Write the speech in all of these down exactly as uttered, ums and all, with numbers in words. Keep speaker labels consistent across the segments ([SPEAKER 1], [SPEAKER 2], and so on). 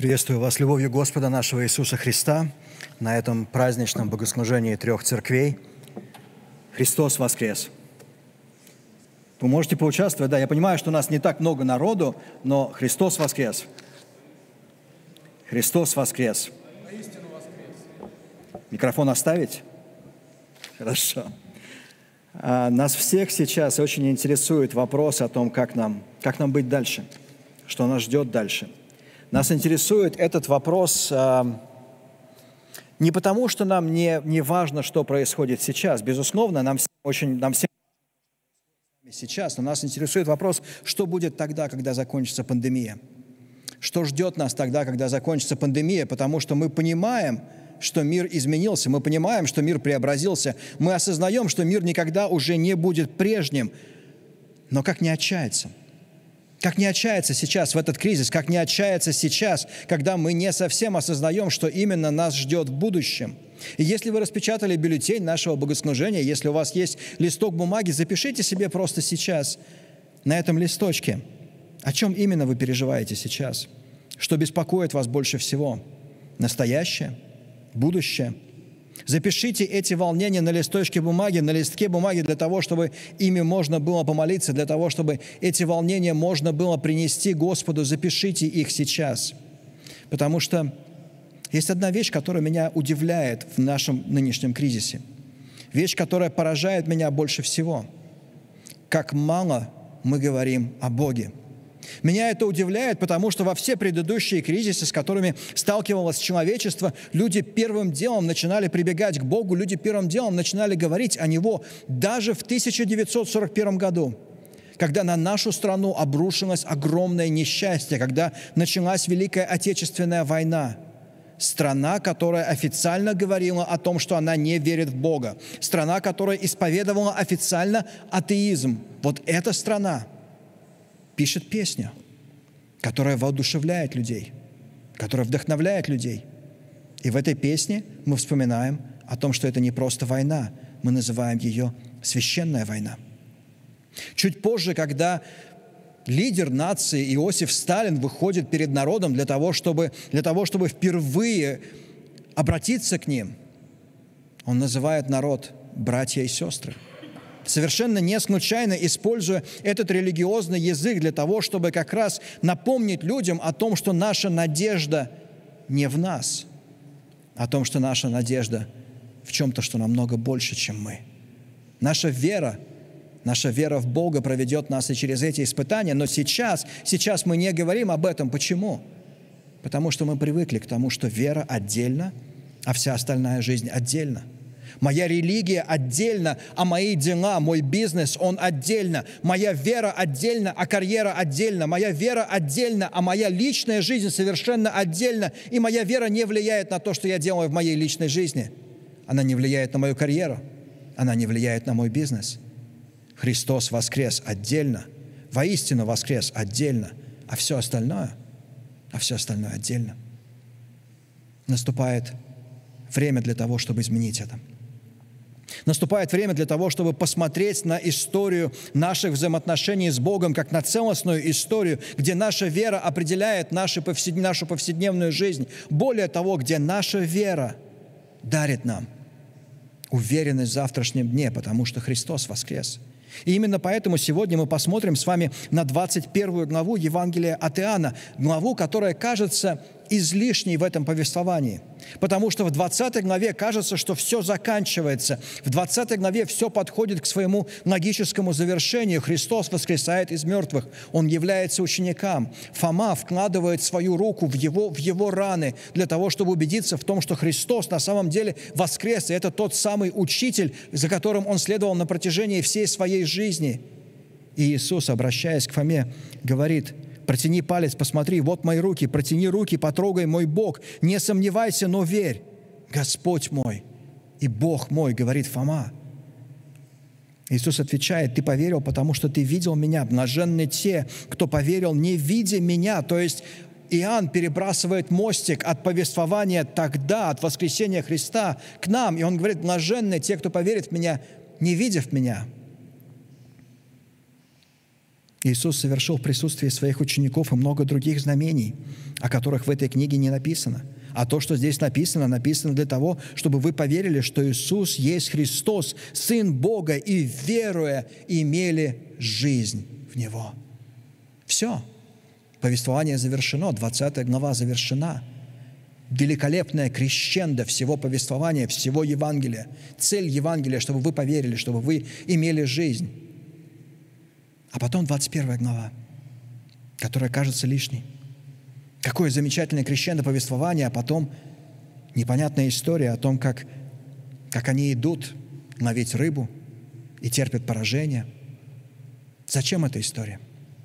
[SPEAKER 1] Приветствую вас любовью Господа нашего Иисуса Христа на этом праздничном богослужении трех церквей. Христос воскрес! Вы можете поучаствовать, да, я понимаю, что у нас не так много народу, но Христос воскрес! Христос воскрес! Микрофон оставить? Хорошо. А нас всех сейчас очень интересует вопрос о том, как нам, как нам быть дальше, что нас ждет дальше. Нас интересует этот вопрос а, не потому, что нам не, не важно, что происходит сейчас. Безусловно, нам всем очень нам всем сейчас, но нас интересует вопрос, что будет тогда, когда закончится пандемия. Что ждет нас тогда, когда закончится пандемия, потому что мы понимаем, что мир изменился, мы понимаем, что мир преобразился, мы осознаем, что мир никогда уже не будет прежним. Но как не отчаяться? Как не отчаяться сейчас в этот кризис? Как не отчаяться сейчас, когда мы не совсем осознаем, что именно нас ждет в будущем? И если вы распечатали бюллетень нашего богослужения, если у вас есть листок бумаги, запишите себе просто сейчас на этом листочке, о чем именно вы переживаете сейчас, что беспокоит вас больше всего. Настоящее? Будущее? Запишите эти волнения на листочке бумаги, на листке бумаги для того, чтобы ими можно было помолиться, для того, чтобы эти волнения можно было принести Господу. Запишите их сейчас. Потому что есть одна вещь, которая меня удивляет в нашем нынешнем кризисе. Вещь, которая поражает меня больше всего. Как мало мы говорим о Боге. Меня это удивляет, потому что во все предыдущие кризисы, с которыми сталкивалось человечество, люди первым делом начинали прибегать к Богу, люди первым делом начинали говорить о Него даже в тысяча девятьсот сорок первом году, когда на нашу страну обрушилось огромное несчастье, когда началась Великая Отечественная война. Страна, которая официально говорила о том, что она не верит в Бога. Страна, которая исповедовала официально атеизм. Вот эта страна пишет песню, которая воодушевляет людей, которая вдохновляет людей. И в этой песне мы вспоминаем о том, что это не просто война, мы называем ее священная война. Чуть позже, когда лидер нации Иосиф Сталин выходит перед народом для того, чтобы, для того, чтобы впервые обратиться к ним, он называет народ братья и сестры. Совершенно не случайно используя этот религиозный язык для того, чтобы как раз напомнить людям о том, что наша надежда не в нас, о том, что наша надежда в чем-то, что намного больше, чем мы. Наша вера, наша вера в Бога проведет нас и через эти испытания, но сейчас, сейчас мы не говорим об этом. Почему? Потому что мы привыкли к тому, что вера отдельно, а вся остальная жизнь отдельно. Моя религия отдельно, а мои дела, мой бизнес, он отдельно. Моя вера отдельно, а карьера отдельно. Моя вера отдельно, а моя личная жизнь совершенно отдельно. И моя вера не влияет на то, что я делаю в моей личной жизни. Она не влияет на мою карьеру. Она не влияет на мой бизнес. Христос воскрес отдельно. Воистину воскрес отдельно. А все остальное, а все остальное отдельно. Наступает время для того, чтобы изменить это. Наступает время для того, чтобы посмотреть на историю наших взаимоотношений с Богом как на целостную историю, где наша вера определяет нашу повседневную жизнь. Более того, где наша вера дарит нам уверенность в завтрашнем дне, потому что Христос воскрес. И именно поэтому сегодня мы посмотрим с вами на двадцать первую главу Евангелия от Иоанна, главу, которая кажется излишней в этом повествовании. Потому что в двадцатой главе кажется, что все заканчивается. В двадцатой главе все подходит к своему логическому завершению. Христос воскресает из мертвых. Он является ученикам. Фома вкладывает свою руку в его, в его раны для того, чтобы убедиться в том, что Христос на самом деле воскрес. И это тот самый учитель, за которым он следовал на протяжении всей своей жизни. И Иисус, обращаясь к Фоме, говорит: «Протяни палец, посмотри, вот мои руки, протяни руки, потрогай мой бок, не сомневайся, но верь. Господь мой и Бог мой», говорит Фома. Иисус отвечает: «Ты поверил, потому что ты видел меня. Блаженны те, кто поверил, не видя меня». То есть Иоанн перебрасывает мостик от повествования тогда, от воскресения Христа к нам, и он говорит: «Блаженны те, кто поверит в меня, не видев меня». Иисус совершил в присутствии своих учеников и много других знамений, о которых в этой книге не написано. А то, что здесь написано, написано для того, чтобы вы поверили, что Иисус есть Христос, Сын Бога, и, веруя, имели жизнь в Него. Все. Повествование завершено, двадцатая глава завершена. Великолепное крещендо всего повествования, всего Евангелия. Цель Евангелия, чтобы вы поверили, чтобы вы имели жизнь. А потом двадцать первая глава, которая кажется лишней. Какое замечательное крещендо повествование, а потом непонятная история о том, как, как они идут ловить рыбу и терпят поражение. Зачем эта история?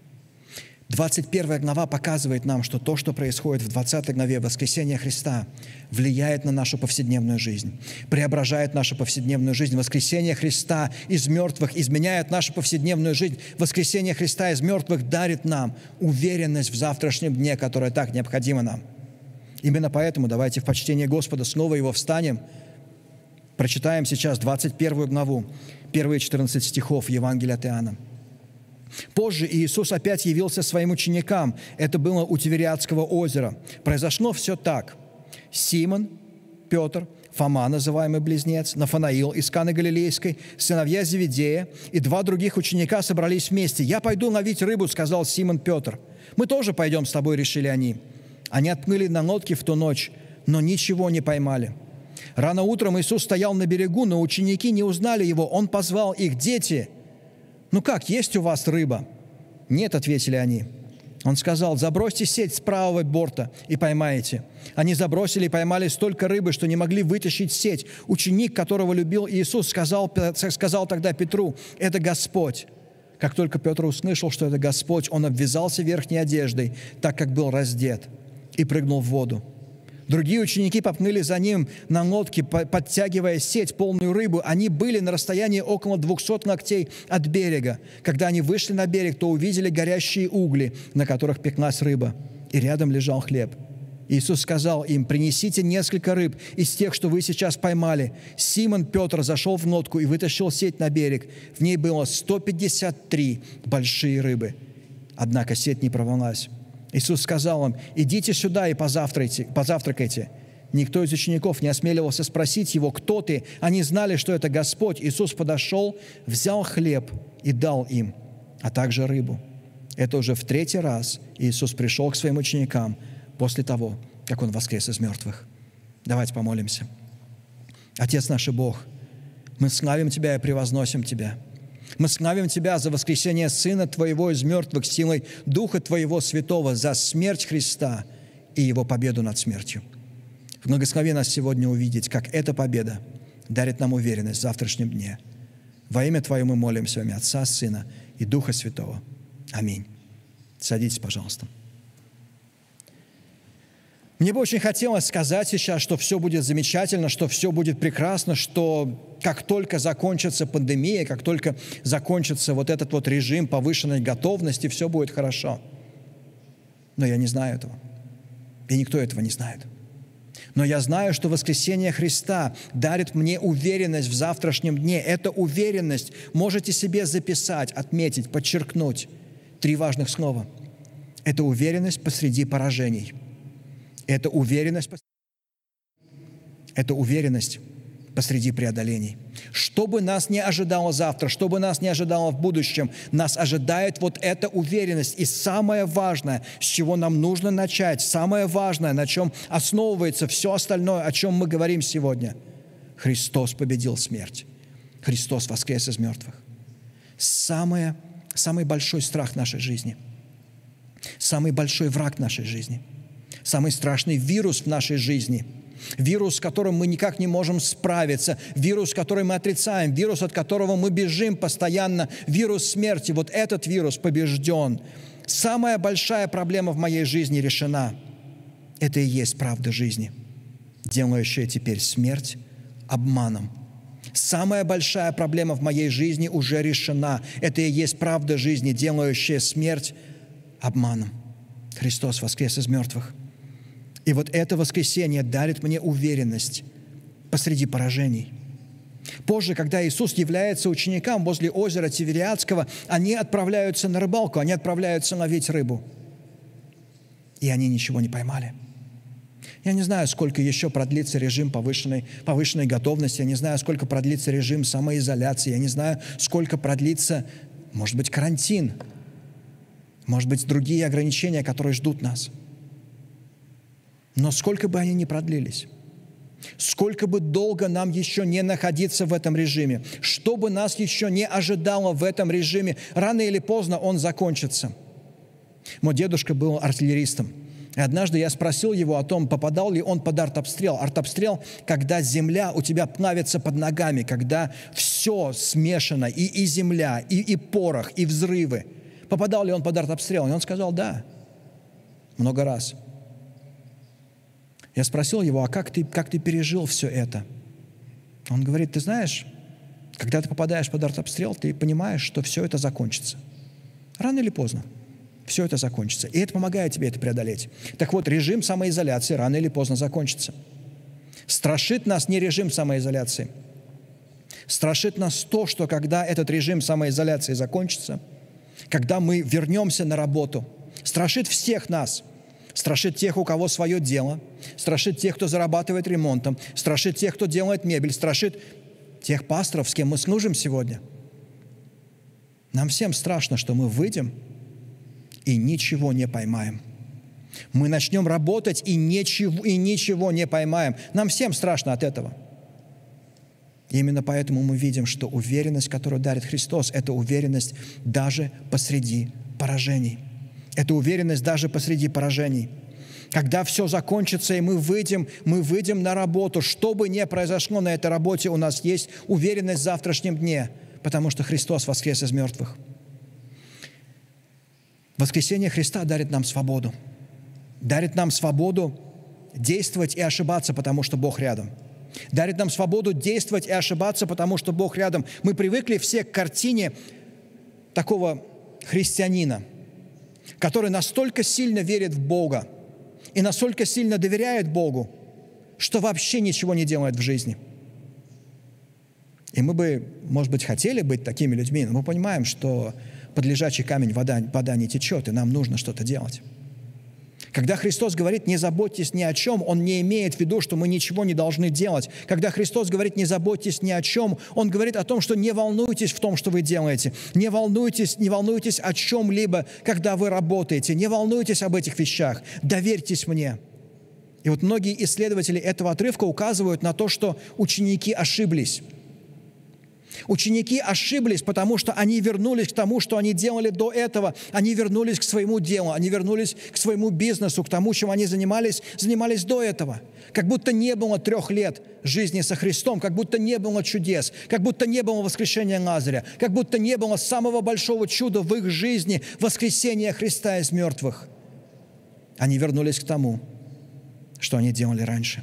[SPEAKER 1] двадцать первая глава показывает нам, что то, что происходит в двадцатой главе воскресения Христа, влияет на нашу повседневную жизнь, преображает нашу повседневную жизнь. Воскресение Христа из мертвых изменяет нашу повседневную жизнь. Воскресение Христа из мертвых дарит нам уверенность в завтрашнем дне, которая так необходима нам. Именно поэтому давайте в почтение Господа снова Его встанем. Прочитаем сейчас двадцать первую главу, первые четырнадцать стихов Евангелия от Иоанна. Позже Иисус опять явился своим ученикам. Это было у Тивериадского озера. Произошло все так. Симон, Петр, Фома, называемый близнец, Нафанаил из Каны Галилейской, сыновья Зеведея и два других ученика собрались вместе. «Я пойду ловить рыбу», — сказал Симон Петр. «Мы тоже пойдем с тобой», — решили они. Они отплыли на лодке в ту ночь, но ничего не поймали. Рано утром Иисус стоял на берегу, но ученики не узнали Его. Он позвал их: «Дети, ну как, есть у вас рыба?» «Нет», — ответили они. Он сказал: «Забросьте сеть с правого борта и поймаете». Они забросили и поймали столько рыбы, что не могли вытащить сеть. Ученик, которого любил Иисус, сказал, сказал тогда Петру: «Это Господь». Как только Петр услышал, что это Господь, он обвязался верхней одеждой, так как был раздет, и прыгнул в воду. Другие ученики поплыли за ним на лодке, подтягивая сеть, полную рыбу. Они были на расстоянии около двухсот локтей от берега. Когда они вышли на берег, то увидели горящие угли, на которых пеклась рыба, и рядом лежал хлеб. Иисус сказал им: «Принесите несколько рыб из тех, что вы сейчас поймали». Симон Петр зашел в лодку и вытащил сеть на берег. В ней было сто пятьдесят три большие рыбы. Однако сеть не порвалась. Иисус сказал им: «Идите сюда и позавтракайте, позавтракайте». Никто из учеников не осмеливался спросить Его: «Кто ты?». Они знали, что это Господь. Иисус подошел, взял хлеб и дал им, а также рыбу. Это уже в третий раз Иисус пришел к своим ученикам после того, как Он воскрес из мертвых. Давайте помолимся. Отец наш и Бог, мы славим Тебя и превозносим Тебя. Мы славим Тебя за воскресение Сына Твоего из мертвых силой Духа Твоего Святого, за смерть Христа и Его победу над смертью. Благослови нас сегодня увидеть, как эта победа дарит нам уверенность в завтрашнем дне. Во имя Твое мы молимся, во имя Отца, Сына и Духа Святого. Аминь. Садитесь, пожалуйста. Мне бы очень хотелось сказать сейчас, что все будет замечательно, что все будет прекрасно, что как только закончится пандемия, как только закончится вот этот вот режим повышенной готовности, все будет хорошо. Но я не знаю этого. И никто этого не знает. Но я знаю, что воскресение Христа дарит мне уверенность в завтрашнем дне. Эта уверенность можете себе записать, отметить, подчеркнуть. Три важных слова. Это уверенность посреди поражений. Это уверенность, это уверенность посреди преодолений. Что бы нас не ожидало завтра, что бы нас не ожидало в будущем, нас ожидает вот эта уверенность. И самое важное, с чего нам нужно начать, самое важное, на чем основывается все остальное, о чем мы говорим сегодня. Христос победил смерть. Христос воскрес из мертвых. Самое, самый большой страх нашей жизни, самый большой враг нашей жизни, самый страшный вирус в нашей жизни, вирус, с которым мы никак не можем справиться, вирус, который мы отрицаем, вирус, от которого мы бежим постоянно, вирус смерти. Вот этот вирус побежден. Самая большая проблема в моей жизни решена. Это и есть правда жизни, делающая теперь смерть обманом. Самая большая проблема в моей жизни уже решена. Это и есть правда жизни, делающая смерть обманом. Христос воскрес из мертвых. И вот это воскресение дарит мне уверенность посреди поражений. Позже, когда Иисус является ученикам возле озера Тивериадского, они отправляются на рыбалку, они отправляются ловить рыбу. И они ничего не поймали. Я не знаю, сколько еще продлится режим повышенной, повышенной готовности, я не знаю, сколько продлится режим самоизоляции, я не знаю, сколько продлится, может быть, карантин, может быть, другие ограничения, которые ждут нас. Но сколько бы они ни продлились, сколько бы долго нам еще не находиться в этом режиме, что бы нас еще не ожидало в этом режиме, рано или поздно он закончится. Мой дедушка был артиллеристом. И однажды я спросил его о том, попадал ли он под артобстрел. Артобстрел, когда земля у тебя плавится под ногами, когда все смешано, и, и земля, и, и порох, и взрывы. Попадал ли он под артобстрел? И он сказал, да, много раз. Я спросил его, а как ты, как ты пережил все это? Он говорит, ты знаешь, когда ты попадаешь под артобстрел, ты понимаешь, что все это закончится. Рано или поздно. Все это закончится. И это помогает тебе это преодолеть. Так вот, режим самоизоляции рано или поздно закончится. Страшит нас не режим самоизоляции. Страшит нас то, что когда этот режим самоизоляции закончится, когда мы вернемся на работу, страшит всех нас. Страшит тех, у кого свое дело, страшит тех, кто зарабатывает ремонтом, страшит тех, кто делает мебель, страшит тех пасторов, с кем мы служим сегодня. Нам всем страшно, что мы выйдем и ничего не поймаем. Мы начнем работать и ничего, и ничего не поймаем. Нам всем страшно от этого. И именно поэтому мы видим, что уверенность, которую дарит Христос, это уверенность даже посреди поражений. Это уверенность даже посреди поражений. Когда все закончится, и мы выйдем, мы выйдем на работу, что бы ни произошло на этой работе, у нас есть уверенность в завтрашнем дне, потому что Христос воскрес из мертвых. Воскресение Христа дарит нам свободу. Дарит нам свободу действовать и ошибаться, потому что Бог рядом. Дарит нам свободу действовать и ошибаться, потому что Бог рядом. Мы привыкли все к картине такого христианина, который настолько сильно верит в Бога и настолько сильно доверяет Богу, что вообще ничего не делает в жизни. И мы бы, может быть, хотели быть такими людьми, но мы понимаем, что под лежачий камень вода, вода не течет, и нам нужно что-то делать. Когда Христос говорит «не заботьтесь ни о чем», Он не имеет в виду, что мы ничего не должны делать. Когда Христос говорит «не заботьтесь ни о чем», Он говорит о том, что не волнуйтесь в том, что вы делаете. Не волнуйтесь, не волнуйтесь о чем-либо, когда вы работаете. Не волнуйтесь об этих вещах. Доверьтесь мне. И вот многие исследователи этого отрывка указывают на то, что ученики ошиблись. Ученики ошиблись, потому что они вернулись к тому, что они делали до этого. Они вернулись к своему делу, они вернулись к своему бизнесу, к тому, чем они занимались, занимались до этого. Как будто не было трех лет жизни со Христом, как будто не было чудес, как будто не было воскрешения Лазаря, как будто не было самого большого чуда в их жизни, воскресения Христа из мертвых. Они вернулись к тому, что они делали раньше.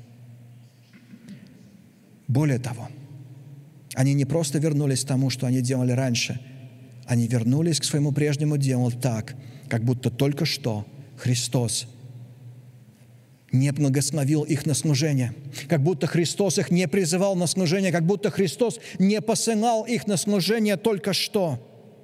[SPEAKER 1] Более того, они не просто вернулись к тому, что они делали раньше. Они вернулись к своему прежнему делу так, как будто только что Христос не благословил их на служение, как будто Христос их не призывал на служение, как будто Христос не посылал их на служение только что.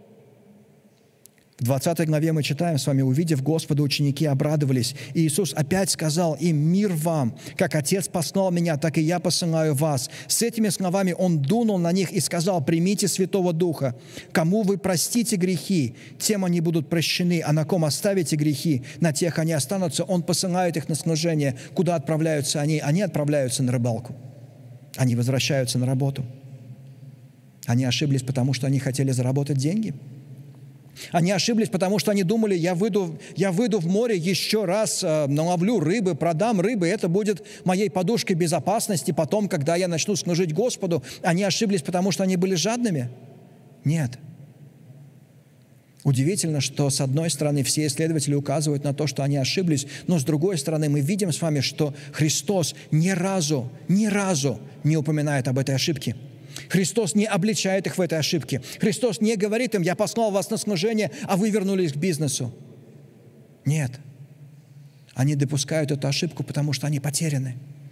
[SPEAKER 1] В двадцатой главе мы читаем с вами: «Увидев Господа, ученики обрадовались, и Иисус опять сказал им: мир вам, как Отец послал меня, так и я посылаю вас». С этими словами Он дунул на них и сказал: примите Святого Духа. Кому вы простите грехи, тем они будут прощены, а на ком оставите грехи, на тех они останутся. Он посылает их на служение. Куда отправляются они? Они отправляются на рыбалку. Они возвращаются на работу. Они ошиблись, потому что они хотели заработать деньги. Они ошиблись, потому что они думали: я выйду, я выйду в море еще раз, э, наловлю рыбы, продам рыбы, это будет моей подушкой безопасности потом, когда я начну служить Господу. Они ошиблись, потому что они были жадными? Нет. Удивительно, что с одной стороны все исследователи указывают на то, что они ошиблись, но с другой стороны мы видим с вами, что Христос ни разу, ни разу не упоминает об этой ошибке. Христос не обличает их в этой ошибке. Христос не говорит им: я послал вас на служение, а вы вернулись к бизнесу. Нет. Они допускают эту ошибку, потому что они потеряны.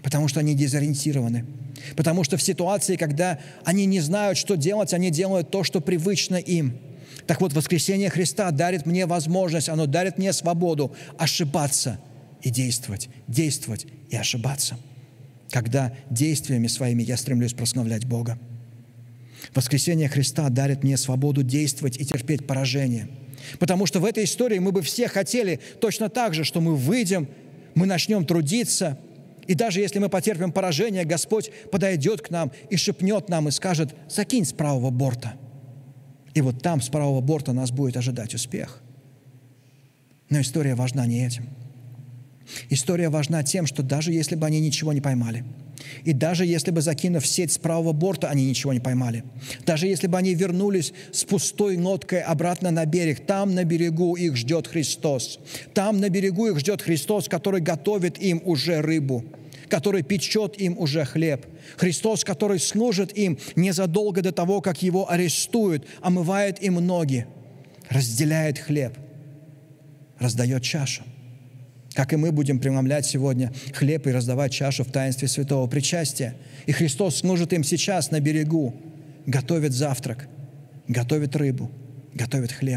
[SPEAKER 2] потому что они дезориентированы. Потому что в ситуации, когда они не знают, что делать, они делают то, что привычно им. Так вот, воскресение Христа дарит мне возможность, оно дарит мне свободу ошибаться и действовать, действовать и ошибаться, когда действиями своими я стремлюсь прославлять Бога. Воскресение Христа дарит мне свободу действовать и терпеть поражение. Потому что в этой истории мы бы все хотели точно так же, что мы выйдем, мы начнем трудиться, и даже если мы потерпим поражение, Господь подойдет к нам и шепнет нам и скажет: «Закинь с правого борта». И вот там, с правого борта, нас будет ожидать успех. Но история важна не этим. История важна тем, что даже если бы они ничего не поймали, и даже если бы, закинув сеть с правого борта, они ничего не поймали, даже если бы они вернулись с пустой лодкой обратно на берег, там на берегу их ждет Христос. Там на берегу их ждет Христос, который готовит им уже рыбу, который печет им уже хлеб. Христос, который служит им незадолго до того, как его арестуют, омывает им ноги, разделяет хлеб, раздает чашу. Как и мы будем преломлять сегодня хлеб и раздавать чашу в таинстве святого причастия. И Христос служит им сейчас на берегу, готовит завтрак, готовит рыбу, готовит хлеб.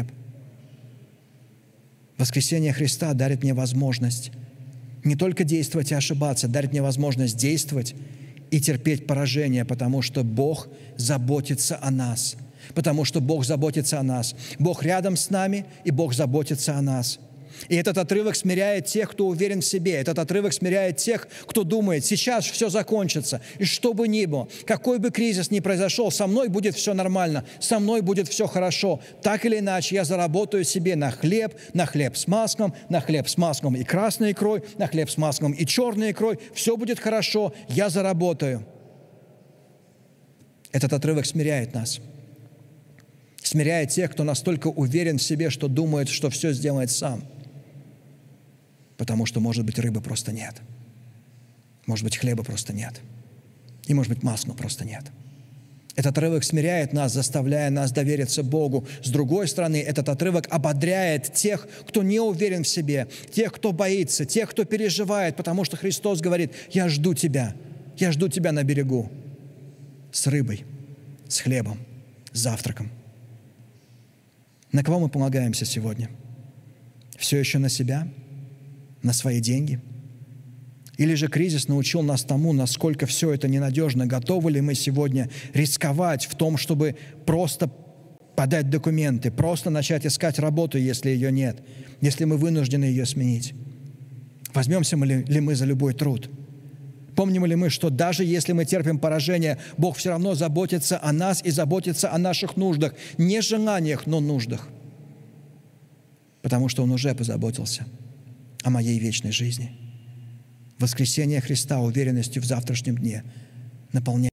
[SPEAKER 2] Воскресение Христа дарит мне возможность не только действовать и ошибаться, дарит мне возможность действовать и терпеть поражение, потому что Бог заботится о нас. Потому что Бог заботится о нас. Бог рядом с нами, и Бог заботится о нас. И этот отрывок смиряет тех, кто уверен в себе. Этот отрывок смиряет тех, кто думает: сейчас все закончится. И что бы ни было, какой бы кризис ни произошел, со мной будет все нормально, со мной будет все хорошо. Так или иначе, я заработаю себе на хлеб, на хлеб с маслом, на хлеб с маслом и красной икрой, на хлеб с маслом и черной икрой. Все будет хорошо, я заработаю. Этот отрывок смиряет нас. Смиряет тех, кто настолько уверен в себе, что думает, что все сделает сам. Потому что, может быть, рыбы просто нет. Может быть, хлеба просто нет. И, может быть, масла просто нет. Этот отрывок смиряет нас, заставляя нас довериться Богу. С другой стороны, этот отрывок ободряет тех, кто не уверен в себе, тех, кто боится, тех, кто переживает, потому что Христос говорит: «Я жду тебя, я жду тебя на берегу с рыбой, с хлебом, с завтраком». На кого мы полагаемся сегодня? Все еще на себя? На свои деньги? Или же кризис научил нас тому, насколько все это ненадежно? Готовы ли мы сегодня рисковать в том, чтобы просто подать документы, просто начать искать работу, если ее нет, если мы вынуждены ее сменить? Возьмемся ли, ли мы за любой труд? Помним ли мы, что даже если мы терпим поражение, Бог все равно заботится о нас и заботится о наших нуждах, не желаниях, но нуждах, потому что Он уже позаботился о моей вечной жизни. Воскресение Христа уверенностью в завтрашнем дне наполняет.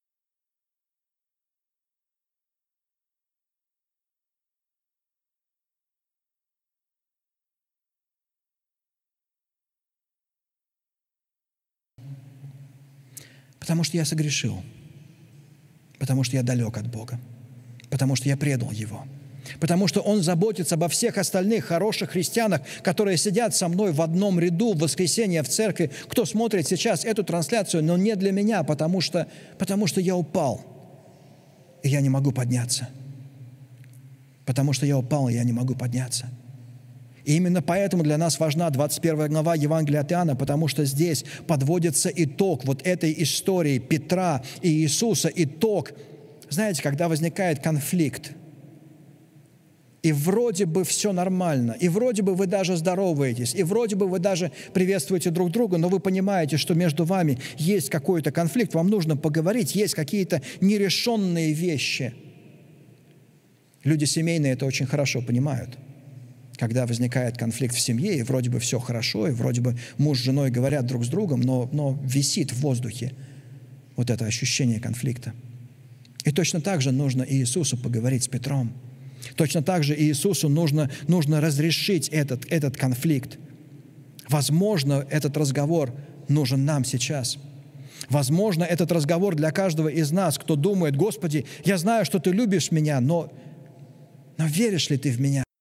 [SPEAKER 2] Потому что я согрешил, потому что я далек от Бога, потому что я предал Его, потому что Он заботится обо всех остальных хороших христианах, которые сидят со мной в одном ряду в воскресенье в церкви, кто смотрит сейчас эту трансляцию, но не для меня, потому что, потому что я упал, и я не могу подняться. Потому что я упал, и я не могу подняться. И именно поэтому для нас важна двадцать первая глава Евангелия от Иоанна, потому что здесь подводится итог вот этой истории Петра и Иисуса. Итог, знаете, когда возникает конфликт, и вроде бы все нормально, и вроде бы вы даже здороваетесь, и вроде бы вы даже приветствуете друг друга, но вы понимаете, что между вами есть какой-то конфликт, вам нужно поговорить, есть какие-то нерешенные вещи. Люди семейные это очень хорошо понимают. Когда возникает конфликт в семье, и вроде бы все хорошо, и вроде бы муж с женой говорят друг с другом, но, но висит в воздухе вот это ощущение конфликта. И точно так же нужно и Иисусу поговорить с Петром. Точно так же Иисусу нужно, нужно разрешить этот, этот конфликт. Возможно, этот разговор нужен нам сейчас. Возможно, этот разговор для каждого из нас, кто думает: «Господи, я знаю, что Ты любишь меня, но, но веришь ли Ты в меня?»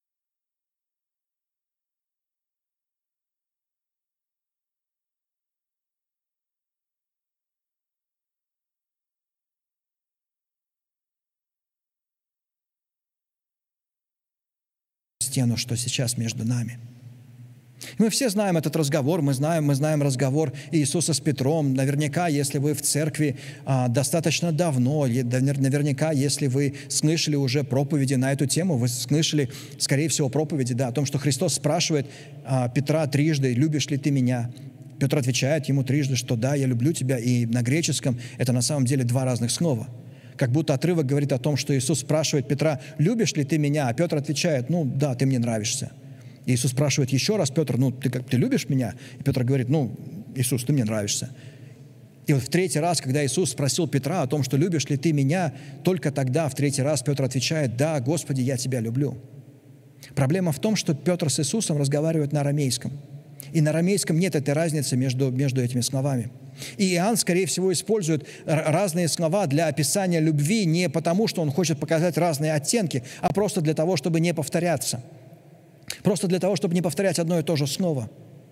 [SPEAKER 2] стену, что сейчас между нами. Мы все знаем этот разговор, мы знаем, мы знаем разговор Иисуса с Петром. Наверняка, если вы в церкви а, достаточно давно, наверняка, если вы слышали уже проповеди на эту тему, вы слышали, скорее всего, проповеди, да, о том, что Христос спрашивает а, Петра трижды: «Любишь ли ты меня?» Петр отвечает ему трижды, что «да, я люблю тебя». И на греческом это на самом деле два разных слова. Как будто отрывок говорит о том, что Иисус спрашивает Петра: «Любишь ли ты меня?» А Петр отвечает: «Ну да, ты мне нравишься». Иисус спрашивает еще раз: «Петр, ну ты, как, ты любишь меня?» И Петр говорит: «Ну, Иисус, ты мне нравишься». И вот в третий раз, когда Иисус спросил Петра о том, что «любишь ли ты меня?», только тогда, в третий раз, Петр отвечает: «Да, Господи, я тебя люблю». Проблема в том, что Петр с Иисусом разговаривают на арамейском. И на арамейском нет этой разницы между, между этими словами. И Иоанн, скорее всего, использует разные слова для описания любви не потому, что он хочет показать разные оттенки, а просто для того, чтобы не повторяться. Просто для того, чтобы не повторять одно и то же слово.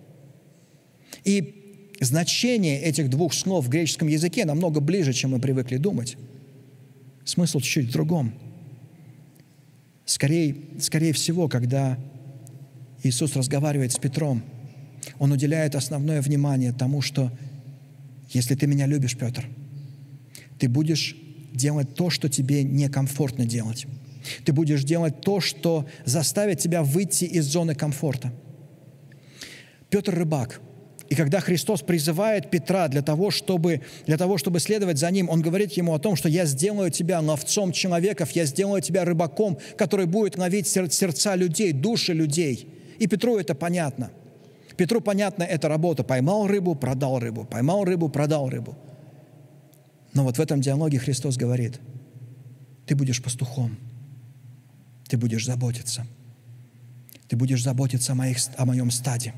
[SPEAKER 2] И значение этих двух слов в греческом языке намного ближе, чем мы привыкли думать. Смысл чуть-чуть в другом. Скорее, скорее всего, когда Иисус разговаривает с Петром, Он уделяет основное внимание тому, что если ты меня любишь, Петр, ты будешь делать то, что тебе некомфортно делать. Ты будешь делать то, что заставит тебя выйти из зоны комфорта. Петр рыбак. И когда Христос призывает Петра для того, чтобы, для того, чтобы следовать за Ним, Он говорит ему о том, что «я сделаю тебя ловцом человеков, я сделаю тебя рыбаком, который будет ловить сердца людей, души людей». И Петру это понятно. Петру понятна эта работа. Поймал рыбу, продал рыбу. Поймал рыбу, продал рыбу. Но вот в этом диалоге Христос говорит: ты будешь пастухом. Ты будешь заботиться. Ты будешь заботиться о, моих, о моем стаде.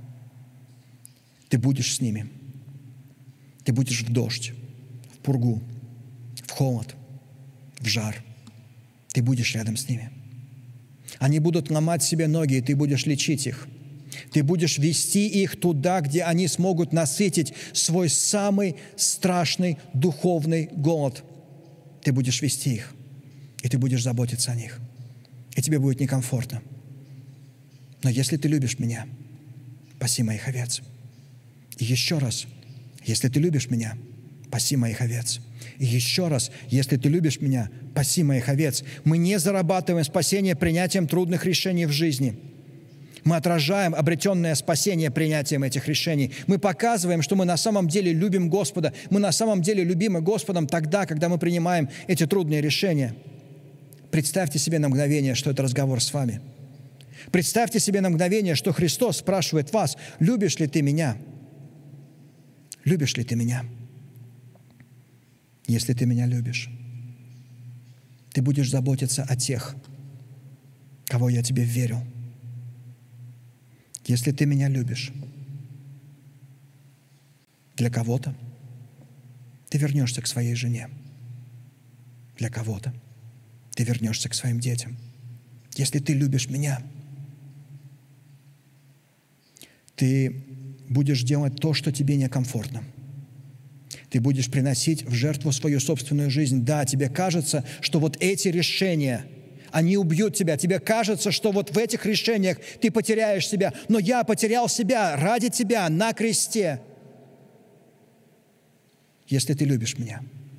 [SPEAKER 2] Ты будешь с ними. Ты будешь в дождь, в пургу, в холод, в жар. Ты будешь рядом с ними. Они будут ломать себе ноги, и ты будешь лечить их. Ты будешь вести их туда, где они смогут насытить свой самый страшный духовный голод. Ты будешь вести их, и ты будешь заботиться о них. И тебе будет некомфортно. Но если ты любишь меня, паси моих овец. И еще раз, если ты любишь меня, паси моих овец. И еще раз, если ты любишь меня, паси моих овец. Мы не зарабатываем спасение принятием трудных решений в жизни. Мы отражаем обретенное спасение принятием этих решений. Мы показываем, что мы на самом деле любим Господа. Мы на самом деле любимы Господом тогда, когда мы принимаем эти трудные решения. Представьте себе на мгновение, что это разговор с вами. Представьте себе на мгновение, что Христос спрашивает вас: любишь ли ты меня? Любишь ли ты меня? Если ты меня любишь, ты будешь заботиться о тех, кого я тебе верил. Если ты меня любишь, для кого-то ты вернешься к своей жене. Для кого-то ты вернешься к своим детям. Если ты любишь меня, ты будешь делать то, что тебе некомфортно. Ты будешь приносить в жертву свою собственную жизнь. Да, тебе кажется, что вот эти решения, они убьют тебя. Тебе кажется, что вот в этих решениях ты потеряешь себя. Но я потерял себя ради тебя на кресте. Если ты любишь меня,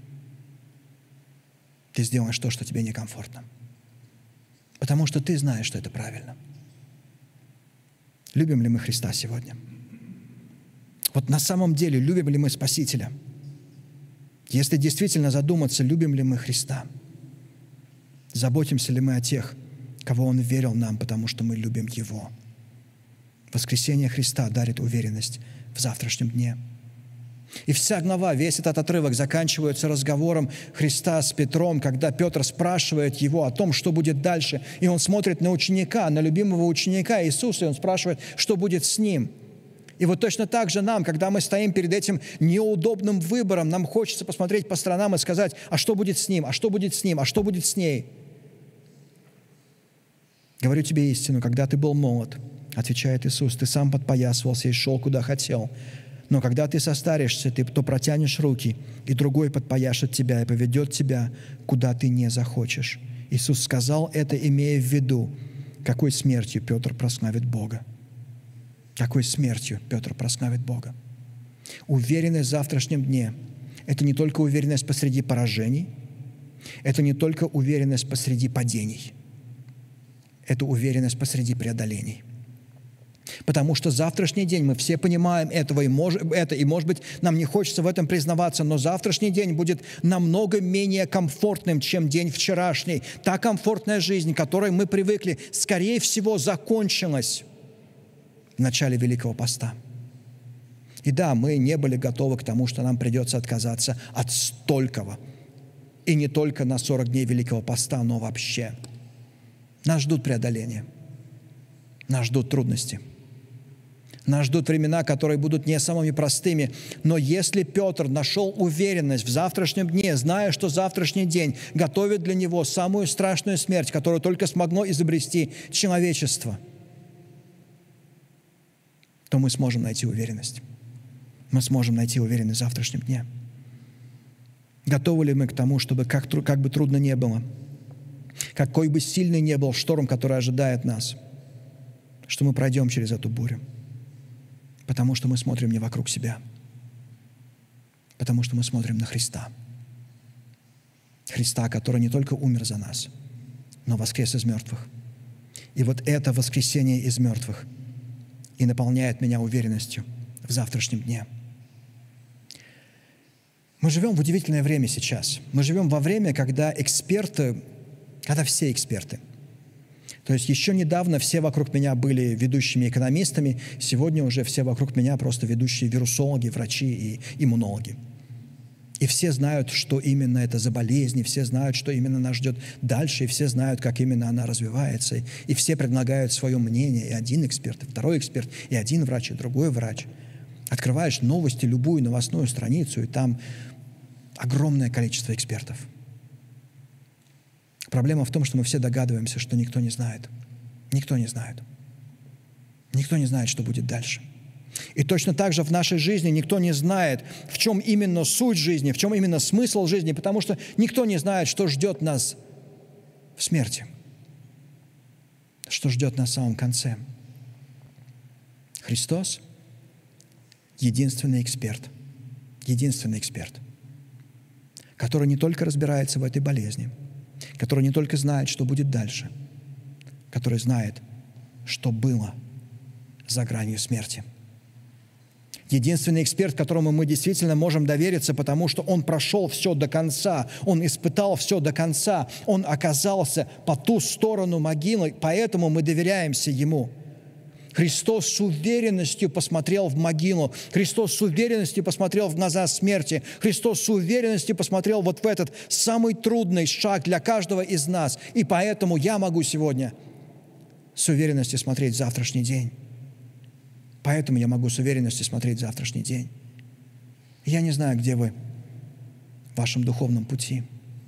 [SPEAKER 2] ты сделаешь то, что тебе некомфортно. Потому что ты знаешь, что это правильно. Любим ли мы Христа сегодня? Вот на самом деле, любим ли мы Спасителя? Если действительно задуматься, любим ли мы Христа? Заботимся ли мы о тех, кого Он верил нам, потому что мы любим Его? Воскресение Христа дарит уверенность в завтрашнем дне. И вся глава, весь этот отрывок заканчивается разговором Христа с Петром, когда Петр спрашивает его о том, что будет дальше. И он смотрит на ученика, на любимого ученика Иисуса, и он спрашивает, что будет с ним. И вот точно так же нам, когда мы стоим перед этим неудобным выбором, нам хочется посмотреть по сторонам и сказать: а что будет с ним, а что будет с ним, а что будет с ней? Говорю тебе истину, когда ты был молод, отвечает Иисус, ты сам подпоясывался и шел, куда хотел. Но когда ты состаришься, ты то протянешь руки, и другой подпояшет тебя и поведет тебя, куда ты не захочешь. Иисус сказал это, имея в виду какой смертью Петр прославит Бога. Какой смертью Петр прославит Бога. Уверенность в завтрашнем дне – это не только уверенность посреди поражений, это не только уверенность посреди падений, это уверенность посреди преодолений. Потому что завтрашний день, мы все понимаем этого, и мож, это, и, может быть, нам не хочется в этом признаваться, но завтрашний день будет намного менее комфортным, чем день вчерашний. Та комфортная жизнь, к которой мы привыкли, скорее всего, закончилась в начале Великого Поста. И да, мы не были готовы к тому, что нам придется отказаться от столького. И не только на сорок дней Великого Поста, но вообще. Нас ждут преодоления. Нас ждут трудности. Нас ждут времена, которые будут не самыми простыми. Но если Петр нашел уверенность в завтрашнем дне, зная, что завтрашний день готовит для него самую страшную смерть, которую только смогло изобрести человечество, то мы сможем найти уверенность. Мы сможем найти уверенность в завтрашнем дне. Готовы ли мы к тому, чтобы, как, как бы трудно ни было, какой бы сильный ни был шторм, который ожидает нас, что мы пройдем через эту бурю? Потому что мы смотрим не вокруг себя, потому что мы смотрим на Христа. Христа, который не только умер за нас, но воскрес из мертвых. И вот это воскресение из мертвых и наполняет меня уверенностью в завтрашнем дне. Мы живем в удивительное время сейчас. Мы живем во время, когда эксперты, когда все эксперты, то есть еще недавно все вокруг меня были ведущими экономистами, сегодня уже все вокруг меня просто ведущие вирусологи, врачи и иммунологи. И все знают, что именно это за болезнь, и все знают, что именно нас ждет дальше, и все знают, как именно она развивается, и все предлагают свое мнение, и один эксперт, и второй эксперт, и один врач, и другой врач. Открываешь новости, любую новостную страницу, и там огромное количество экспертов. Проблема в том, что мы все догадываемся, что никто не знает. Никто не знает. Никто не знает, что будет дальше. И точно так же в нашей жизни никто не знает, в чем именно суть жизни, в чем именно смысл жизни, потому что никто не знает, что ждет нас в смерти, что ждет нас в самом конце. Христос – единственный эксперт, единственный эксперт, который не только разбирается в этой болезни, который не только знает, что будет дальше, который знает, что было за гранью смерти. Единственный эксперт, которому мы действительно можем довериться, потому что он прошел все до конца, он испытал все до конца, он оказался по ту сторону могилы, поэтому мы доверяемся ему. Христос с уверенностью посмотрел в могилу. Христос с уверенностью посмотрел в глаза смерти. Христос с уверенностью посмотрел вот в этот самый трудный шаг для каждого из нас. И поэтому я могу сегодня с уверенностью смотреть в завтрашний день. Поэтому я могу с уверенностью смотреть в завтрашний день. Я не знаю, где вы в вашем духовном пути.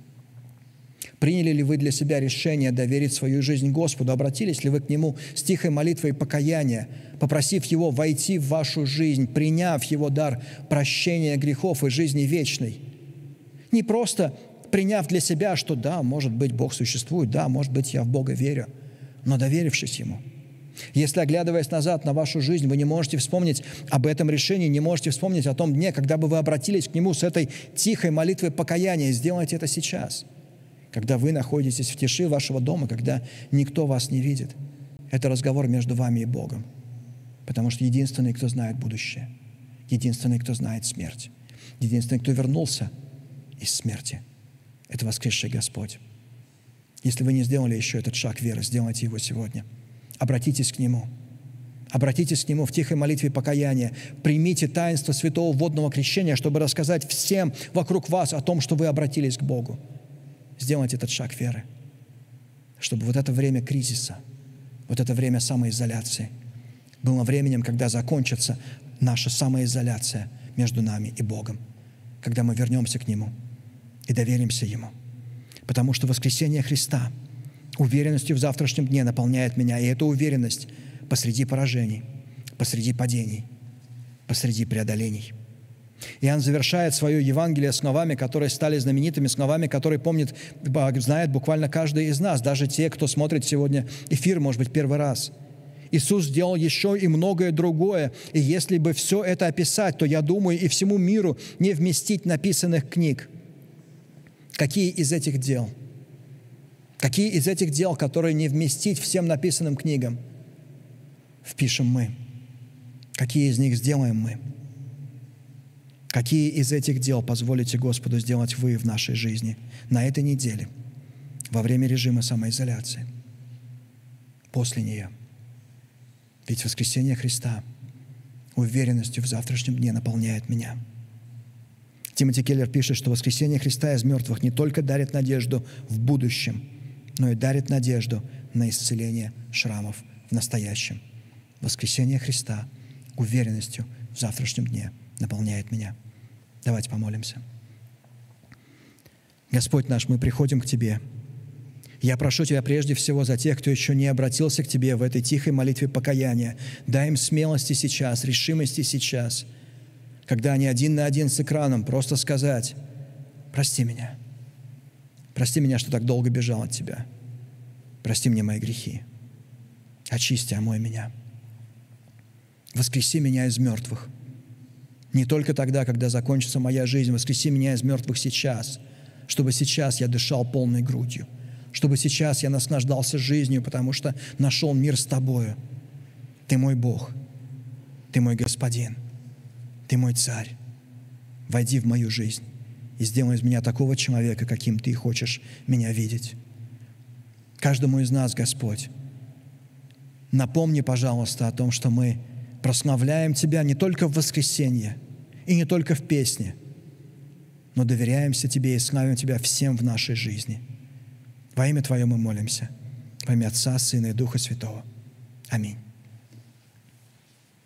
[SPEAKER 2] Приняли ли вы для себя решение доверить свою жизнь Господу? Обратились ли вы к Нему с тихой молитвой покаяния, попросив Его войти в вашу жизнь, приняв Его дар прощения грехов и жизни вечной? Не просто приняв для себя, что да, может быть, Бог существует, да, может быть, я в Бога верю, но доверившись Ему. Если, оглядываясь назад на вашу жизнь, вы не можете вспомнить об этом решении, не можете вспомнить о том дне, когда бы вы обратились к Нему с этой тихой молитвой покаяния, сделайте это сейчас. Когда вы находитесь в тиши вашего дома, когда никто вас не видит. Это разговор между вами и Богом. Потому что единственный, кто знает будущее, единственный, кто знает смерть, единственный, кто вернулся из смерти, это воскресший Господь. Если вы не сделали еще этот шаг веры, сделайте его сегодня. Обратитесь к Нему. Обратитесь к Нему в тихой молитве покаяния. Примите таинство святого водного крещения, чтобы рассказать всем вокруг вас о том, что вы обратились к Богу. Сделайте этот шаг веры, чтобы вот это время кризиса, вот это время самоизоляции было временем, когда закончится наша самоизоляция между нами и Богом, когда мы вернемся к Нему и доверимся Ему. Потому что воскресение Христа уверенностью в завтрашнем дне наполняет меня, и эта уверенность посреди поражений, посреди падений, посреди преодолений. Иоанн завершает свое Евангелие словами, которые стали знаменитыми, словами, которые помнит, знает буквально каждый из нас, даже те, кто смотрит сегодня эфир, может быть, первый раз. Иисус сделал еще и многое другое, и если бы все это описать, то, я думаю, и всему миру не вместить написанных книг. Какие из этих дел? Какие из этих дел, которые не вместить всем написанным книгам, впишем мы? Какие из них сделаем мы? Какие из этих дел позволите Господу сделать вы в нашей жизни на этой неделе, во время режима самоизоляции, после нее? Ведь воскресение Христа уверенностью в завтрашнем дне наполняет меня. Тимоти Келлер пишет, что воскресение Христа из мертвых не только дарит надежду в будущем, но и дарит надежду на исцеление шрамов в настоящем. Воскресение Христа уверенностью в завтрашнем дне наполняет меня. Давайте помолимся. Господь наш, мы приходим к Тебе. Я прошу Тебя прежде всего за тех, кто еще не обратился к Тебе в этой тихой молитве покаяния. Дай им смелости сейчас, решимости сейчас, когда они один на один с экраном, просто сказать: «Прости меня. Прости меня, что так долго бежал от Тебя. Прости мне мои грехи. Очисти, омой меня. Воскреси меня из мертвых. Не только тогда, когда закончится моя жизнь, воскреси меня из мертвых сейчас, чтобы сейчас я дышал полной грудью, чтобы сейчас я наслаждался жизнью, потому что нашел мир с Тобою. Ты мой Бог, Ты мой Господин, Ты мой Царь. Войди в мою жизнь и сделай из меня такого человека, каким Ты хочешь меня видеть. Каждому из нас, Господь, напомни, пожалуйста, о том, что мы прославляем Тебя не только в воскресенье и не только в песне, но доверяемся Тебе и славим Тебя всем в нашей жизни. Во имя Твое мы молимся. Во имя Отца, Сына и Духа Святого. Аминь.